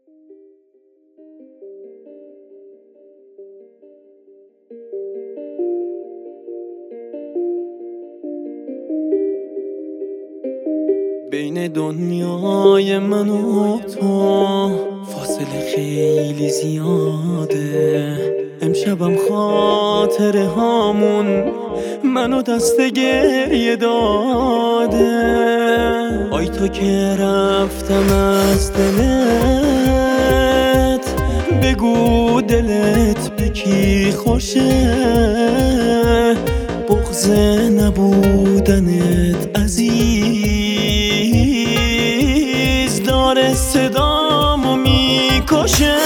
بین دنیای من و تو فاصله خیلی زیاده. امشبم خاطره هامون منو دست گریه داده. آی تو که رفتم از دلت، بگو دلت به کی خوشه. بغض نبودنت عزیز داره صدامو میکشه.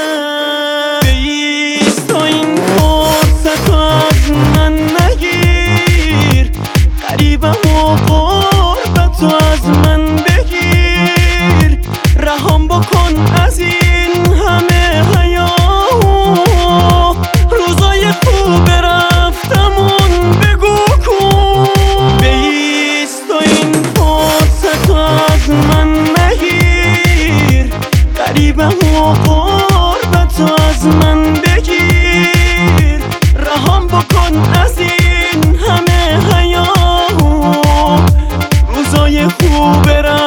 بیست تا این فرصت از من نگیر، غریبم و غربت از من بگیر. رهام بکن از این همه حیاهو، روزای خوب رفتمون بگو کن. بیست تا این فرصت از من نگیر، غریبم و غربت از من بگیر. رهام بکن از این همه حیاهو، روزای خوب